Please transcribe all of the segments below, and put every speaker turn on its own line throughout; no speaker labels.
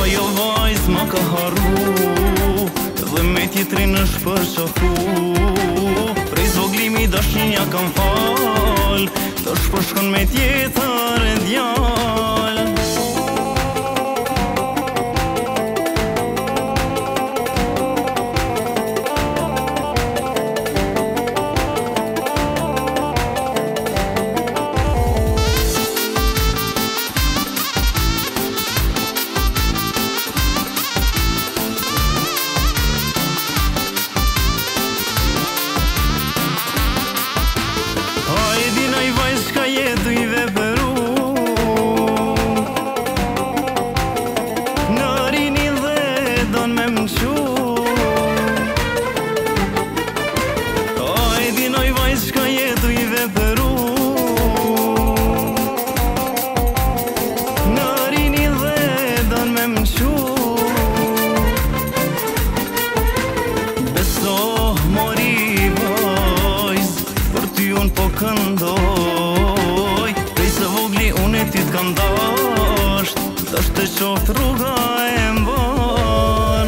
Ajo vajz ma ka harru dhe me tjetrin është përqafu. Prej zoglimi dashinja kam fal, tash po shkon me tjetër e djal. Këndoj, prej se vogli unë e ty t'kam dasht, tash të qoftë rruga e mban.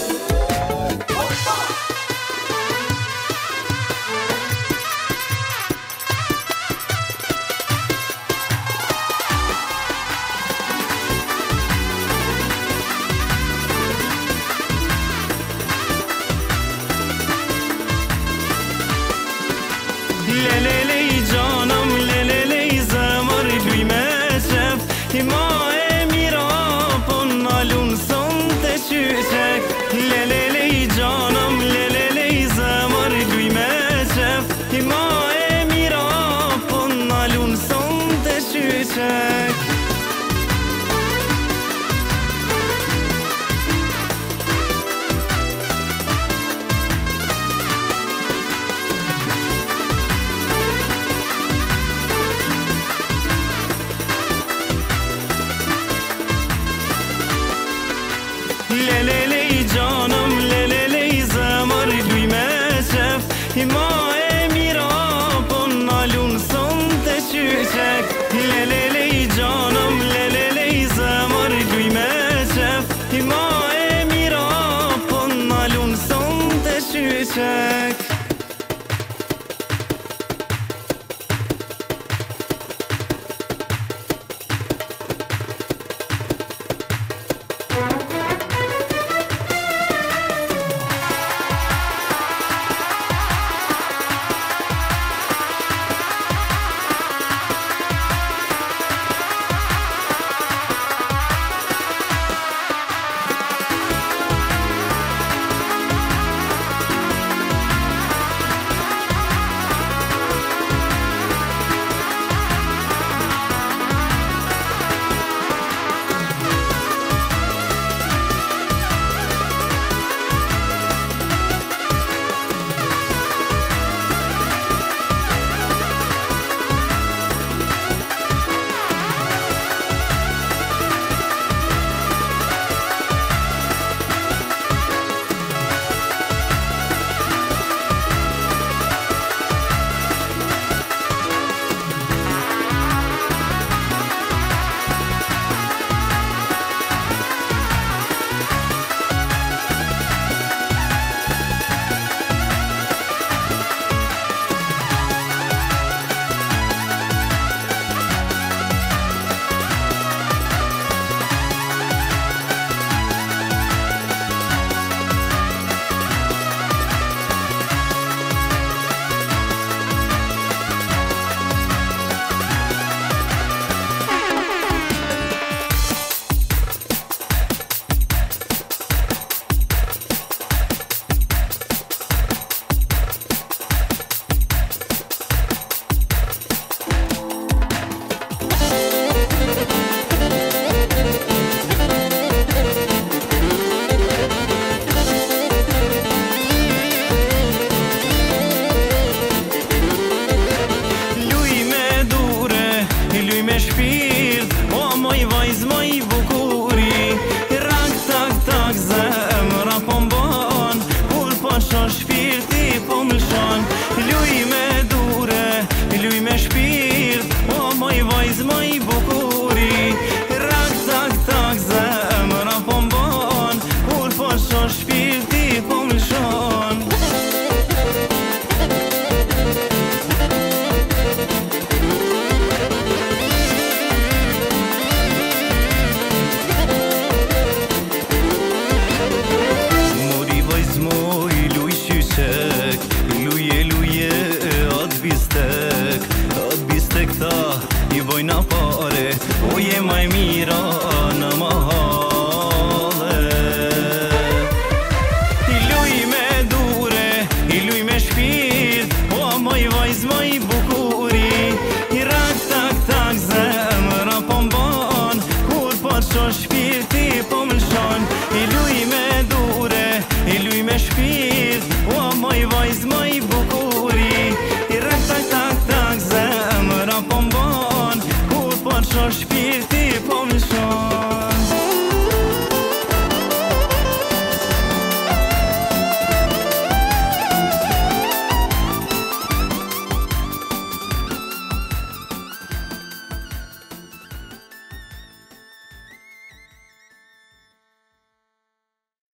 Lelele i gjanëm, lelele i zemër, luj me qef, i ma e mira, po n'alun son të qyqek. Lelele i gjanëm, lelele i zemër, luj me qef, i ma e mira, po n'alun son të qyqek. Lelele i gjanëm, lelele i zemër, luj me qef, i ma e mira, po n'alun son të qyqek. Lelele i gjanëm, lelele i zemër, luj me qef, i ma e mira, po n'alun son të qyqek. shpirti po më lëshon I luj me dure, I luj me shpirt O moj vajz, moj bukuri I rek tak tak tak zemra po mbon Kur po qo shpirti po më lëshon